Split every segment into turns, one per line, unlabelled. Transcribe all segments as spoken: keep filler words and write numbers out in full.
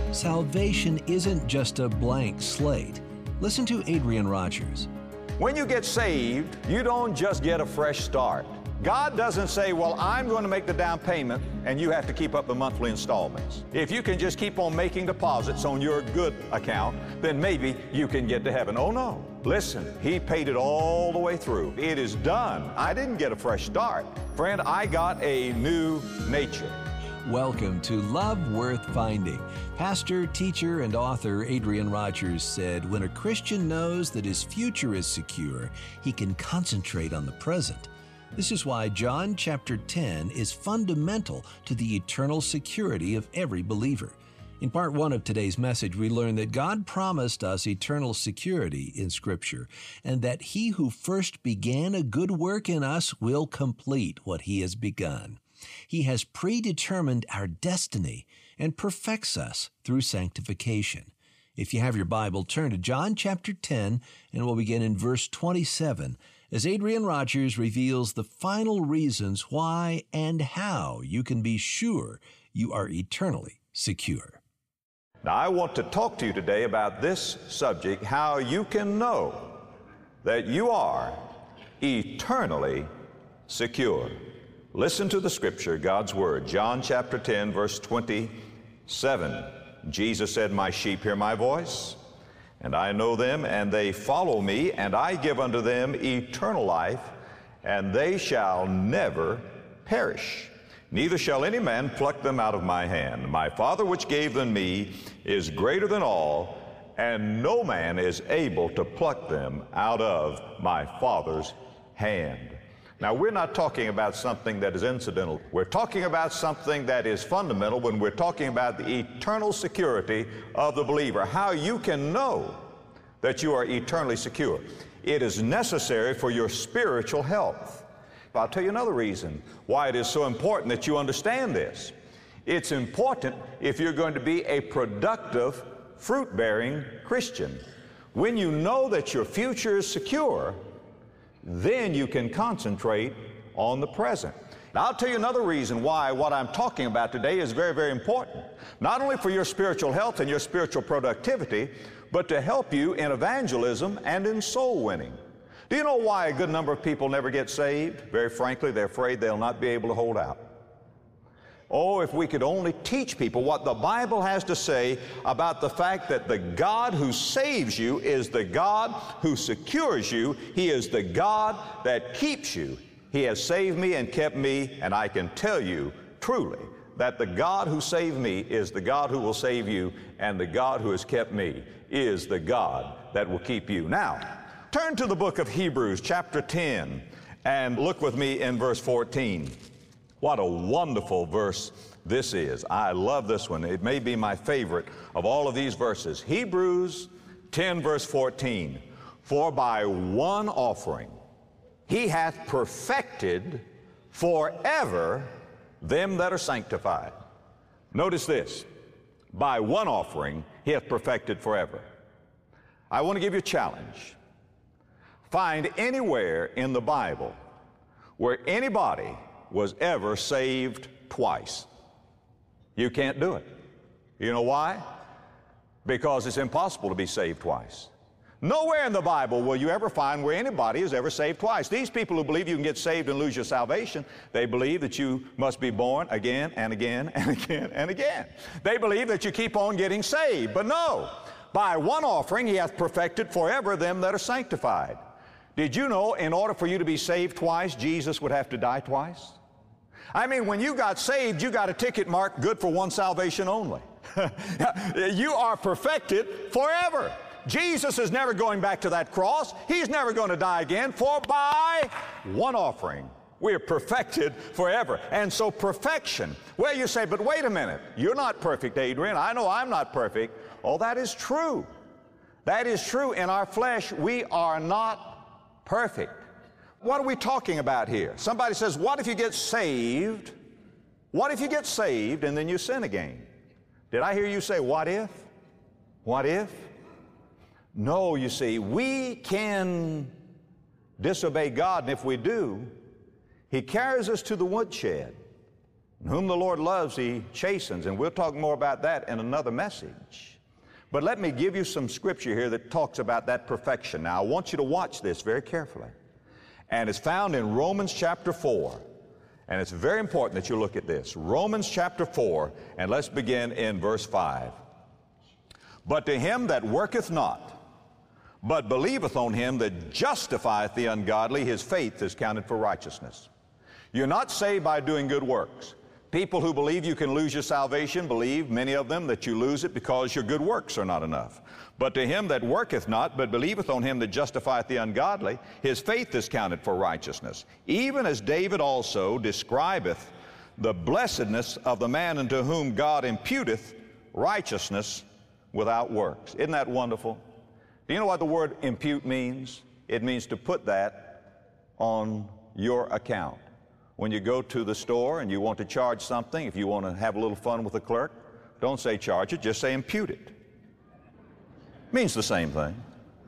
Salvation isn't just a blank slate. Listen to Adrian Rogers.
When you get saved, you don't just get a fresh start. God doesn't say, well, I'm going to make the down payment and you have to keep up the monthly installments. If you can just keep on making deposits on your good account, then maybe you can get to heaven. Oh no. Listen, He paid it all the way through. It is done. I didn't get a fresh start. Friend, I got a new nature.
Welcome to Love Worth Finding. Pastor, teacher, and author Adrian Rogers said, when a Christian knows that his future is secure, he can concentrate on the present. This is why John chapter ten is fundamental to the eternal security of every believer. In part one of today's message, we learn that God promised us eternal security in Scripture, and that He who first began a good work in us will complete what He has begun. He has predetermined our destiny and perfects us through sanctification. If you have your Bible, turn to John chapter ten, and we'll begin in verse twenty-seven, as Adrian Rogers reveals the final reasons why and how you can be sure you are eternally secure.
Now, I want to talk to you today about this subject, how you can know that you are eternally secure. Listen to the Scripture, God's Word, John chapter ten, verse twenty-seven. Jesus said, my sheep hear my voice, and I know them, and they follow me, and I give unto them eternal life, and they shall never perish. Neither shall any man pluck them out of my hand. My Father which gave them me is greater than all, and no man is able to pluck them out of my Father's hand. Now, we're not talking about something that is incidental. We're talking about something that is fundamental when we're talking about the eternal security of the believer, how you can know that you are eternally secure. It is necessary for your spiritual health. I'll tell you another reason why it is so important that you understand this. It's important if you're going to be a productive, fruit-bearing Christian. When you know that your future is secure, then you can concentrate on the present. Now, I'll tell you another reason why what I'm talking about today is very, very important. Not only for your spiritual health and your spiritual productivity, but to help you in evangelism and in soul winning. Do you know why a good number of people never get saved? Very frankly, they're afraid they'll not be able to hold out. Oh, if we could only teach people what the Bible has to say about the fact that the God who saves you is the God who secures you. He is the God that keeps you. He has saved me and kept me, and I can tell you truly that the God who saved me is the God who will save you, and the God who has kept me is the God that will keep you. Now, turn to the book of Hebrews, chapter ten, and look with me in verse fourteen. What a wonderful verse this is. I love this one. It may be my favorite of all of these verses. Hebrews ten, verse fourteen. For by one offering He hath perfected forever them that are sanctified. Notice this. By one offering He hath perfected forever. I want to give you a challenge. Find anywhere in the Bible where anybody was ever saved twice. You can't do it. You know why? Because it's impossible to be saved twice. Nowhere in the Bible will you ever find where anybody is ever saved twice. These people who believe you can get saved and lose your salvation, they believe that you must be born again and again and again and again. They believe that you keep on getting saved. But no, by one offering He hath perfected forever them that are sanctified. Did you know in order for you to be saved twice, Jesus would have to die twice? I mean, when you got saved, you got a ticket marked good for one salvation only. You are perfected forever. Jesus is never going back to that cross. He's never going to die again, for by one offering we are perfected forever. And so perfection, well, you say, but wait a minute, you're not perfect, Adrian. I know I'm not perfect. Oh, that is true. That is true. In our flesh, we are not perfect. What are we talking about here? Somebody says, what if you get saved? What if you get saved and then you sin again? Did I hear you say, what if? What if? No, you see, we can disobey God, and if we do, He carries us to the woodshed, Whom the Lord loves, he chastens, and we'll talk more about that in another message. But let me give you some scripture here that talks about that perfection. Now, I want you to watch this very carefully. And it's found in Romans chapter four. And it's very important that you look at this. Romans chapter four, and let's begin in verse five. But to him that worketh not, but believeth on him that justifieth the ungodly, his faith is counted for righteousness. You're not saved by doing good works. People who believe you can lose your salvation believe, many of them, that you lose it because your good works are not enough. But to him that worketh not, but believeth on him that justifieth the ungodly, his faith is counted for righteousness. Even as David also describeth the blessedness of the man unto whom God imputeth righteousness without works. Isn't that wonderful? Do you know what the word impute means? It means to put that on your account. When you go to the store and you want to charge something, if you want to have a little fun with the clerk, don't say charge it, just say impute it. Means the same thing.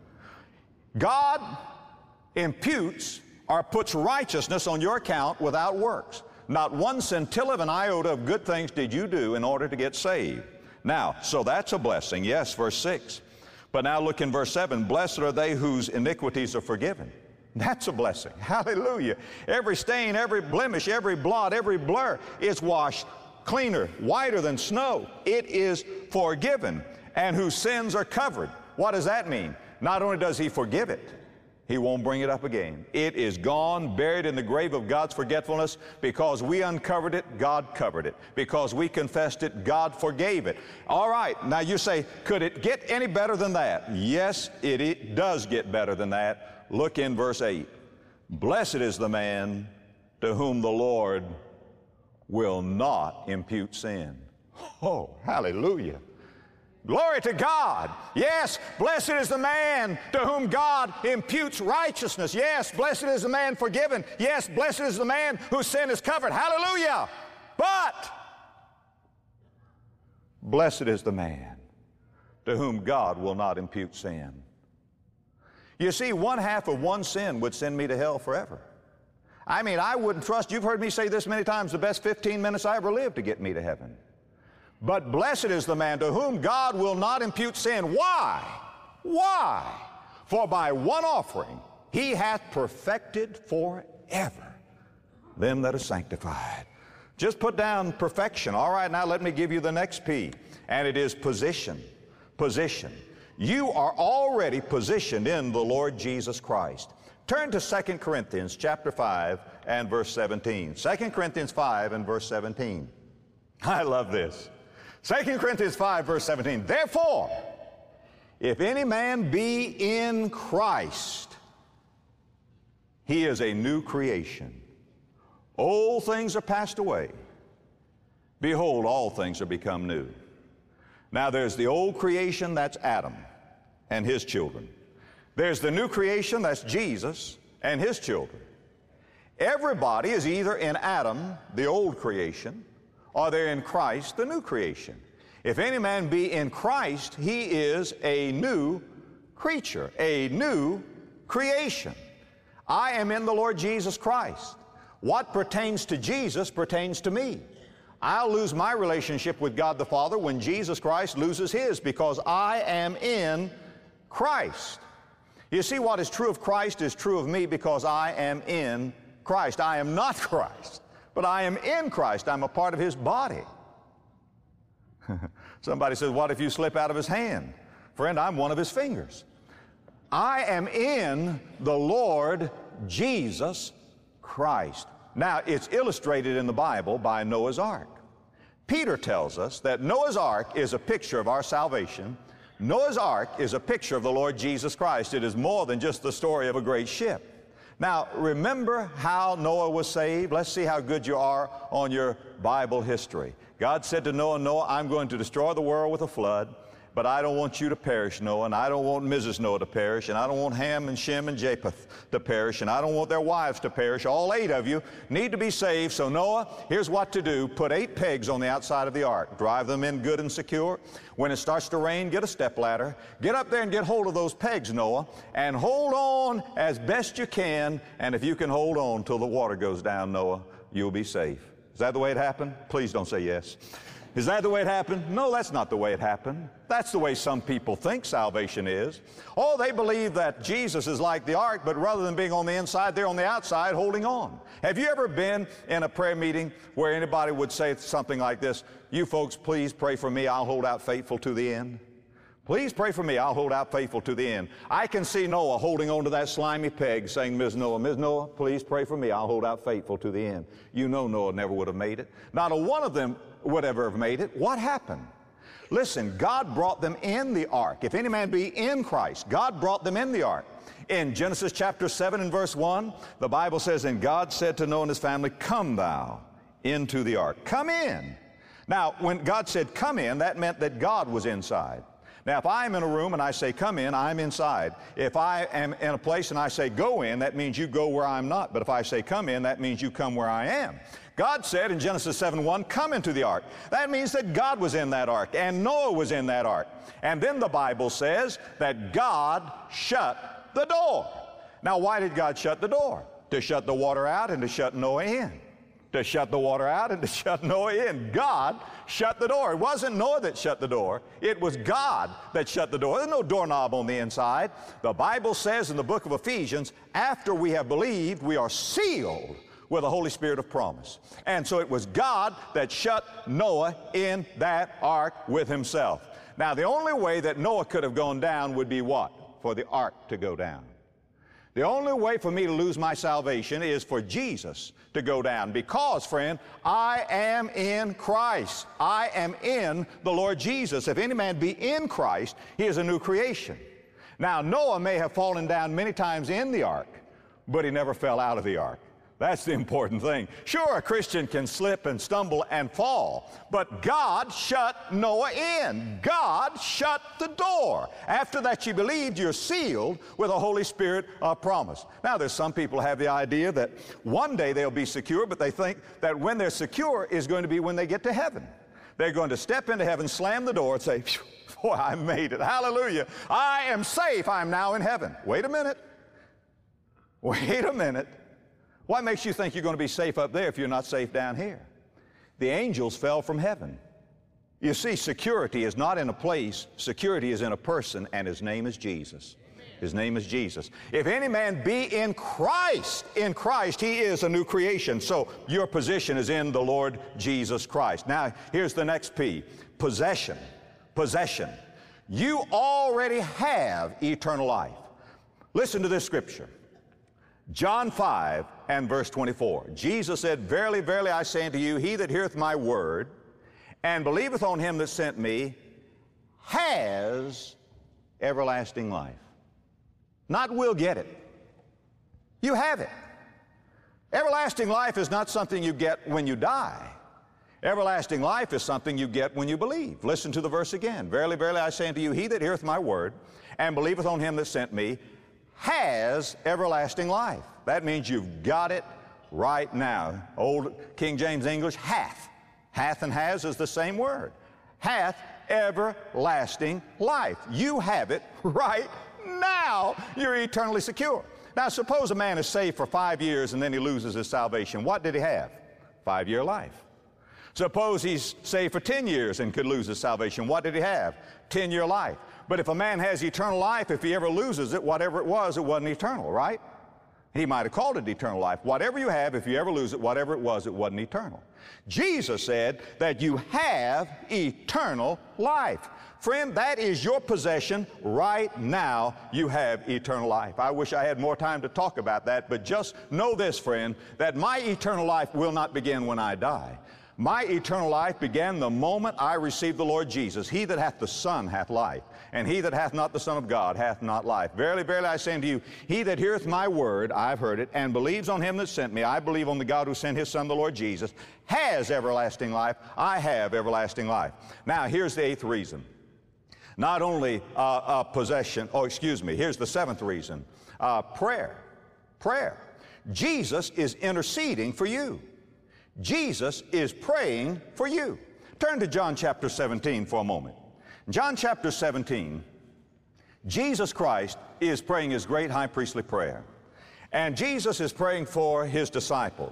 God imputes or puts righteousness on your account without works. Not one scintilla of an iota of good things did you do in order to get saved. Now, so that's a blessing. Yes, verse six. But now look in verse seven. Blessed are they whose iniquities are forgiven. That's a blessing. Hallelujah. Every stain, every blemish, every blot, every blur is washed cleaner, whiter than snow. It is forgiven. And whose sins are covered. What does that mean? Not only does he forgive it, he won't bring it up again. It is gone, buried in the grave of God's forgetfulness. Because we uncovered it, God covered it. Because we confessed it, God forgave it. All right, now you say, could it get any better than that? Yes, it, it does get better than that. Look in verse eight. Blessed is the man to whom the Lord will not impute sin. Oh, hallelujah. Glory to God. Yes, blessed is the man to whom God imputes righteousness. Yes, blessed is the man forgiven. Yes, blessed is the man whose sin is covered. Hallelujah. But blessed is the man to whom God will not impute sin. You see, one half of one sin would send me to hell forever. I mean, I wouldn't trust, you've heard me say this many times, the best fifteen minutes I ever lived to get me to heaven. But blessed is the man to whom God will not impute sin. Why? Why? For by one offering he hath perfected forever them that are sanctified. Just put down perfection. All right, now let me give you the next P, and it is position. Position. You are already positioned in the Lord Jesus Christ. Turn to Second Corinthians chapter five and verse seventeen. Second Corinthians five and verse seventeen. I love this. Second Corinthians five, verse seventeen. Therefore, if any man be in Christ, he is a new creation. Old things are passed away. Behold, all things are become new. Now there's the old creation, that's Adam and his children. There's the new creation, that's Jesus and his children. Everybody is either in Adam, the old creation, or they're in Christ, the new creation. If any man be in Christ, he is a new creature, a new creation. I am in the Lord Jesus Christ. What pertains to Jesus pertains to me. I'll lose my relationship with God the Father when Jesus Christ loses his, because I am in Christ. You see, what is true of Christ is true of me because I am in Christ. I am not Christ, but I am in Christ. I'm a part of his body. Somebody says, what if you slip out of his hand? Friend, I'm one of his fingers. I am in the Lord Jesus Christ. Now, it's illustrated in the Bible by Noah's Ark. Peter tells us that Noah's Ark is a picture of our salvation. Noah's Ark is a picture of the Lord Jesus Christ. It is more than just the story of a great ship. Now, remember how Noah was saved? Let's see how good you are on your Bible history. God said to Noah, Noah, I'm going to destroy the world with a flood, but I don't want you to perish, Noah, and I don't want Missus Noah to perish, and I don't want Ham and Shem and Japheth to perish, and I don't want their wives to perish. All eight of you need to be saved. So Noah, here's what to do. Put eight pegs on the outside of the ark. Drive them in good and secure. When it starts to rain, get a stepladder. Get up there and get hold of those pegs, Noah, and hold on as best you can. And if you can hold on till the water goes down, Noah, you'll be safe. that the way it happened? Please don't say yes. Is that the way it happened? No, that's not the way it happened. That's the way some people think salvation is. Oh, they believe that Jesus is like the ark, but rather than being on the inside, they're on the outside holding on. Have you ever been in a prayer meeting where anybody would say something like this, "You folks, please pray for me, I'll hold out faithful to the end"? Please pray for me, I'll hold out faithful to the end. I can see Noah holding on to that slimy peg saying, Miz Noah, Miz Noah, please pray for me, I'll hold out faithful to the end. You know Noah never would have made it. Not a one of them would ever have made it. What happened? Listen, God brought them in the ark. If any man be in Christ, God brought them in the ark. In Genesis chapter seven and verse one, the Bible says, "And God said to Noah and his family, Come thou into the ark." Come in. Now, when God said come in, that meant that God was inside. Now, if I'm in a room and I say come in, I'm inside. If I am in a place and I say go in, that means you go where I'm not. But if I say come in, that means you come where I am. God said in Genesis seven one, come into the ark. That means that God was in that ark and Noah was in that ark. And then the Bible says that God shut the door. Now, why did God shut the door? To shut the water out and to shut Noah in. To shut the water out and to shut Noah in. God shut the door. It wasn't Noah that shut the door. It was God that shut the door. There's no doorknob on the inside. The Bible says in the book of Ephesians, after we have believed, we are sealed with the Holy Spirit of promise. And so it was God that shut Noah in that ark with himself. Now, the only way that Noah could have gone down would be what? For the ark to go down. The only way for me to lose my salvation is for Jesus to go down because, friend, I am in Christ. I am in the Lord Jesus. If any man be in Christ, he is a new creation. Now, Noah may have fallen down many times in the ark, but he never fell out of the ark. That's the important thing. Sure, a Christian can slip and stumble and fall, but God shut Noah in. God shut the door. After that you believed, you're sealed with a Holy Spirit of promise. Now, there's some people have the idea that one day they'll be secure, but they think that when they're secure is going to be when they get to heaven. They're going to step into heaven, slam the door, and say, boy, I made it. Hallelujah. I am safe. I'm now in heaven. Wait a minute. Wait a minute. What makes you think you're going to be safe up there if you're not safe down here? The angels fell from heaven. You see, security is not in a place. Security is in a person, and his name is Jesus. His name is Jesus. If any man be in Christ, in Christ, he is a new creation. So your position is in the Lord Jesus Christ. Now, here's the next P. Possession. Possession. You already have eternal life. Listen to this scripture. John five and verse twenty-four. Jesus said, Verily, verily, I say unto you, he that heareth my word and believeth on him that sent me has everlasting life. Not will get it. You have it. Everlasting life is not something you get when you die. Everlasting life is something you get when you believe. Listen to the verse again. Verily, verily, I say unto you, he that heareth my word and believeth on him that sent me has everlasting life. That means you've got it right now. Old King James English, hath. Hath and has is the same word. Hath everlasting life. You have it right now. You're eternally secure. Now, suppose a man is saved for five years and then he loses his salvation. What did he have? Five-year life. Suppose he's saved for ten years and could lose his salvation. What did he have? ten-year life. But if a man has eternal life, if he ever loses it, whatever it was, it wasn't eternal, right? He might have called it eternal life. Whatever you have, if you ever lose it, whatever it was, it wasn't eternal. Jesus said that you have eternal life. Friend, that is your possession right now. You have eternal life. I wish I had more time to talk about that, but just know this, friend, that my eternal life will not begin when I die. My eternal life began the moment I received the Lord Jesus. He that hath the Son hath life, and he that hath not the Son of God hath not life. Verily, verily, I say unto you, he that heareth my word, I've heard it, and believes on him that sent me, I believe on the God who sent his Son, the Lord Jesus, has everlasting life. I have everlasting life. Now, here's the eighth reason. Not only uh, uh, possession, oh, excuse me, here's the seventh reason. Uh, prayer. Prayer. Jesus is interceding for you. Jesus is praying for you. Turn to John chapter seventeen for a moment. John chapter seventeen, Jesus Christ is praying his great high priestly prayer. And Jesus is praying for his disciples.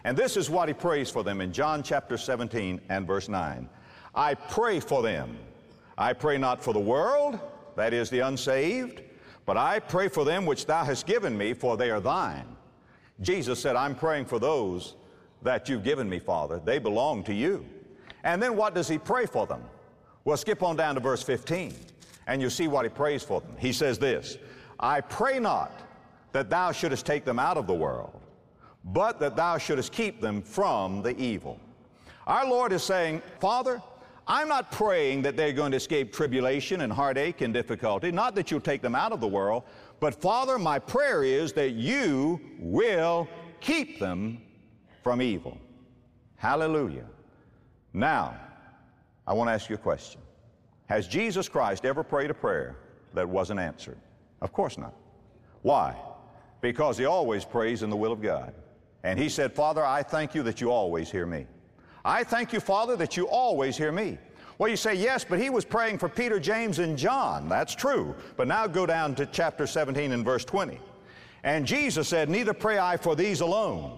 And this is what he prays for them in John chapter seventeen and verse nine. I pray for them. I pray not for the world, that is the unsaved, but I pray for them which thou hast given me, for they are thine. Jesus said, I'm praying for those that you've given me, Father. They belong to you. And then what does he pray for them? Well, skip on down to verse fifteen, and you see what he prays for them. He says this, I pray not that thou shouldest take them out of the world, but that thou shouldest keep them from the evil. Our Lord is saying, Father, I'm not praying that they're going to escape tribulation and heartache and difficulty, not that you'll take them out of the world, but Father, my prayer is that you will keep them from evil. Hallelujah. Now, I want to ask you a question. Has Jesus Christ ever prayed a prayer that wasn't answered? Of course not. Why? Because he always prays in the will of God. And he said, Father, I thank you that you always hear me. I thank you, Father, that you always hear me. Well, you say, yes, but he was praying for Peter, James, and John. That's true. But now go down to chapter seventeen and verse twenty. And Jesus said, neither pray I for these alone,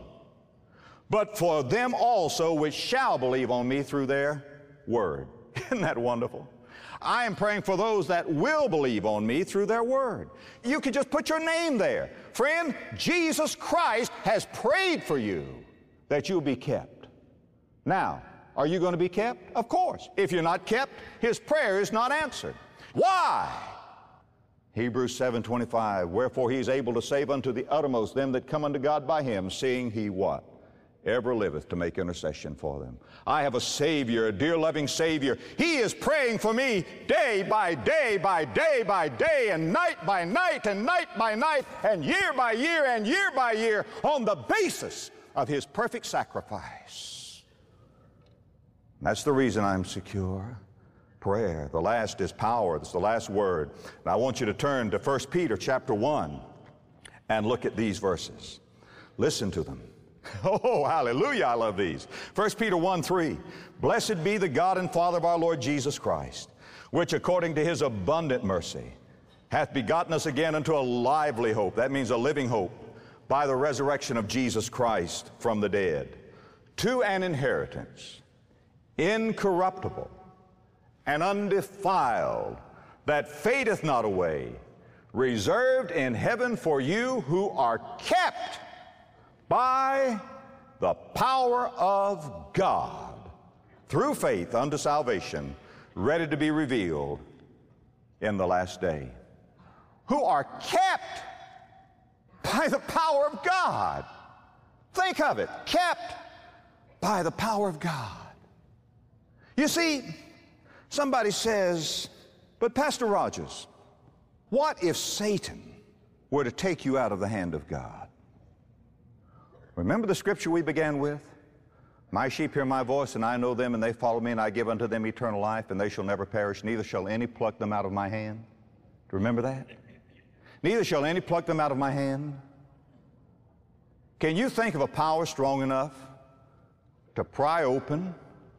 but for them also which shall believe on me through their word. Isn't that wonderful? I am praying for those that will believe on me through their word. You can just put your name there. Friend, Jesus Christ has prayed for you that you'll be kept. Now, are you going to be kept? Of course. If you're not kept, his prayer is not answered. Why? Hebrews seven twenty-five, wherefore he is able to save unto the uttermost them that come unto God by him, seeing he what? Ever liveth to make intercession for them. I have a Savior, a dear loving Savior. He is praying for me day by day by day by day and night by night and night by night and year by year and year by year on the basis of his perfect sacrifice. That's the reason I'm secure. Prayer. The last is power. That's the last word. Now I want you to turn to First Peter chapter one and look at these verses. Listen to them. Oh, hallelujah, I love these. First Peter one three, blessed be the God and Father of our Lord Jesus Christ, which according to his abundant mercy hath begotten us again unto a lively hope. That means a living hope, by the resurrection of Jesus Christ from the dead, to an inheritance incorruptible and undefiled, that fadeth not away, reserved in heaven for you who are kept by the power of God through faith unto salvation, ready to be revealed in the last day. Who are kept by the power of God. Think of it, kept by the power of God. You see, somebody says, but Pastor Rogers, what if Satan were to take you out of the hand of God? Remember the scripture we began with? My sheep hear my voice, and I know them, and they follow me, and I give unto them eternal life, and they shall never perish, neither shall any pluck them out of my hand. Do you remember that? Neither shall any pluck them out of my hand. Can you think of a power strong enough to pry open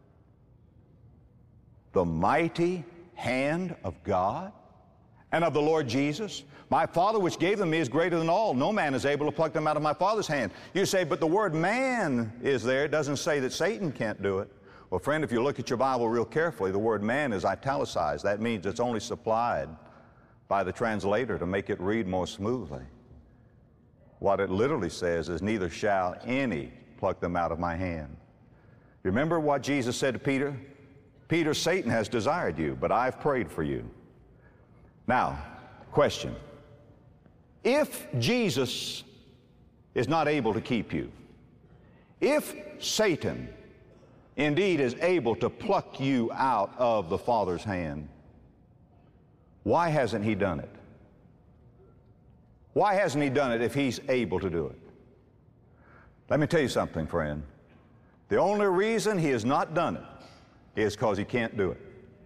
the mighty hand of God and of the Lord Jesus? My Father which gave them me is greater than all. No man is able to pluck them out of my Father's hand. You say, but the word man is there. It doesn't say that Satan can't do it. Well, friend, if you look at your Bible real carefully, the word man is italicized. That means it's only supplied by the translator to make it read more smoothly. What it literally says is, neither shall any pluck them out of my hand. Remember what Jesus said to Peter? Peter, Satan has desired you, but I've prayed for you. Now, question. If Jesus is not able to keep you, if Satan indeed is able to pluck you out of the Father's hand, why hasn't he done it? Why hasn't he done it if he's able to do it? Let me tell you something, friend. The only reason he has not done it is because he can't do it.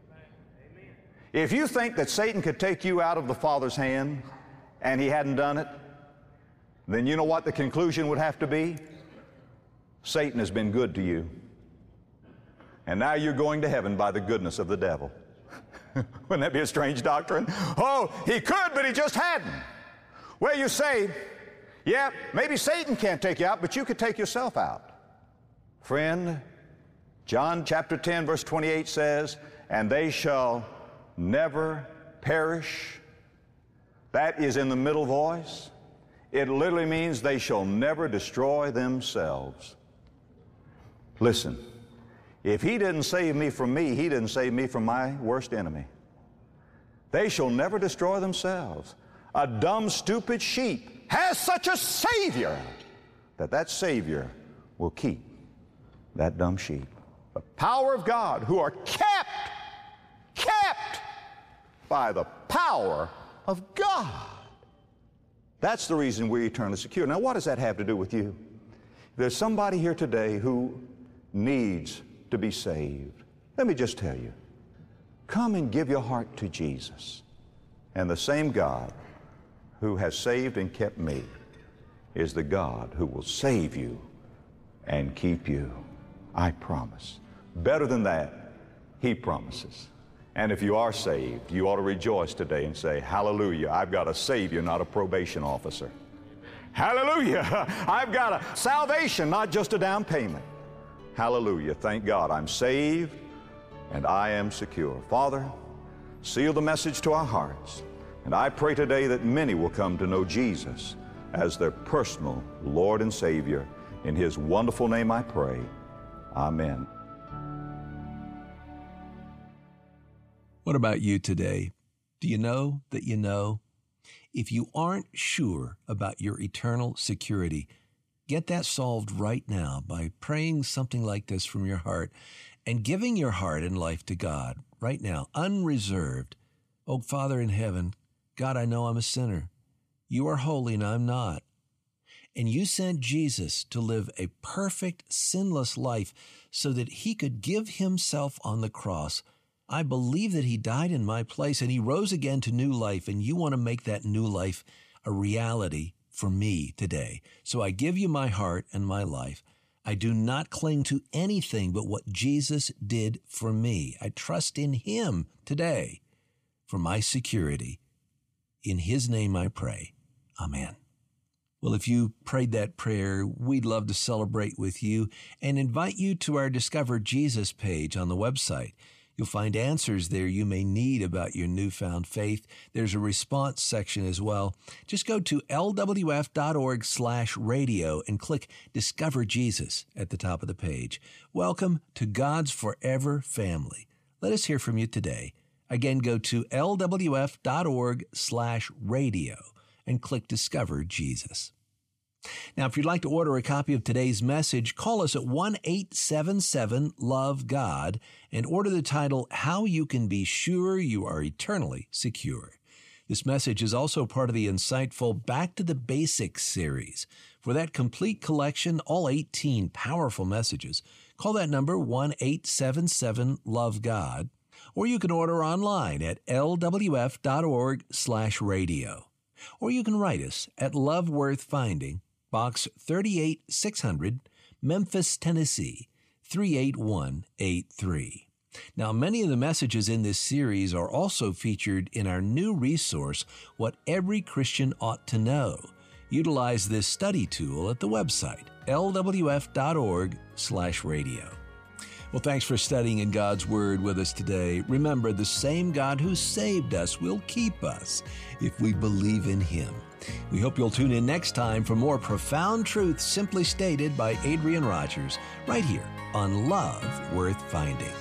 If you think that Satan could take you out of the Father's hand and he hadn't done it, then you know what the conclusion would have to be? Satan has been good to you. And now you're going to heaven by the goodness of the devil. Wouldn't that be a strange doctrine? Oh, he could, but he just hadn't. Well, you say, yeah, maybe Satan can't take you out, but you could take yourself out. Friend, John chapter ten, verse twenty-eight says, and they shall never perish. That is in the middle voice. It literally means they shall never destroy themselves. Listen, if he didn't save me from me, he didn't save me from my worst enemy. They shall never destroy themselves. A dumb, stupid sheep has such a Savior that that Savior will keep that dumb sheep. The power of God, who are kept, kept by the power of God. That's the reason we're eternally secure. Now, what does that have to do with you? There's somebody here today who needs to be saved. Let me just tell you, come and give your heart to Jesus. And the same God who has saved and kept me is the God who will save you and keep you. I promise. Better than that, he promises. And if you are saved, you ought to rejoice today and say, hallelujah, I've got a Savior, not a probation officer. Hallelujah, I've got a salvation, not just a down payment. Hallelujah, thank God I'm saved and I am secure. Father, seal the message to our hearts. And I pray today that many will come to know Jesus as their personal Lord and Savior. In his wonderful name I pray. Amen.
What about you today? Do you know that you know? If you aren't sure about your eternal security, get that solved right now by praying something like this from your heart and giving your heart and life to God right now, unreserved. Oh, Father in heaven, God, I know I'm a sinner. You are holy and I'm not. And you sent Jesus to live a perfect, sinless life so that he could give himself on the cross. I believe that he died in my place and he rose again to new life, and you want to make that new life a reality for me today. So I give you my heart and my life. I do not cling to anything but what Jesus did for me. I trust in him today for my security. In his name I pray. Amen. Well, if you prayed that prayer, we'd love to celebrate with you and invite you to our Discover Jesus page on the website. You'll find answers there you may need about your newfound faith. There's a response section as well. Just go to lwf.org slash radio and click Discover Jesus at the top of the page. Welcome to God's forever family. Let us hear from you today. Again, go to lwf.org slash radio and click Discover Jesus. Now, if you'd like to order a copy of today's message, call us at one eight seven seven love God and order the title, How You Can Be Sure You Are Eternally Secure. This message is also part of the insightful Back to the Basics series. For that complete collection, all eighteen powerful messages, call that number one eight seven seven love God, or you can order online at lwf.org slash radio. Or you can write us at Love Worth Finding, Box thirty-eight six hundred, Memphis, Tennessee, three eight one eight three. Now, many of the messages in this series are also featured in our new resource, What Every Christian Ought to Know. Utilize this study tool at the website, lwf.org slash radio. Well, thanks for studying in God's Word with us today. Remember, the same God who saved us will keep us if we believe in him. We hope you'll tune in next time for more profound truths simply stated by Adrian Rogers, right here on Love Worth Finding.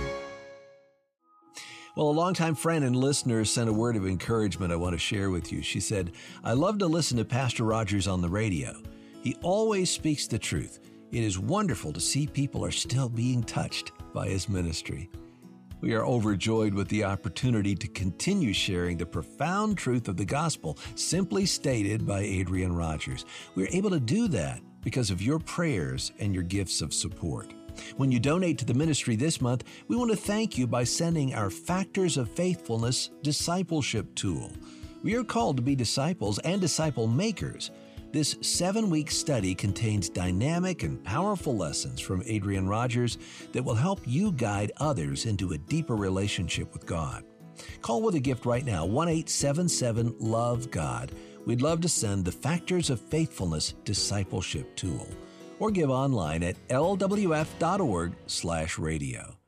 Well, a longtime friend and listener sent a word of encouragement I want to share with you. She said, I love to listen to Pastor Rogers on the radio. He always speaks the truth. It is wonderful to see people are still being touched by his ministry. We are overjoyed with the opportunity to continue sharing the profound truth of the gospel simply stated by Adrian Rogers. We're able to do that because of your prayers and your gifts of support. When you donate to the ministry this month, we want to thank you by sending our Factors of Faithfulness discipleship tool. We are called to be disciples and disciple makers. This seven-week study contains dynamic and powerful lessons from Adrian Rogers that will help you guide others into a deeper relationship with God. Call with a gift right now, one eight seven seven love God. We'd love to send the Factors of Faithfulness discipleship tool. or give online at l w f dot org slash radio.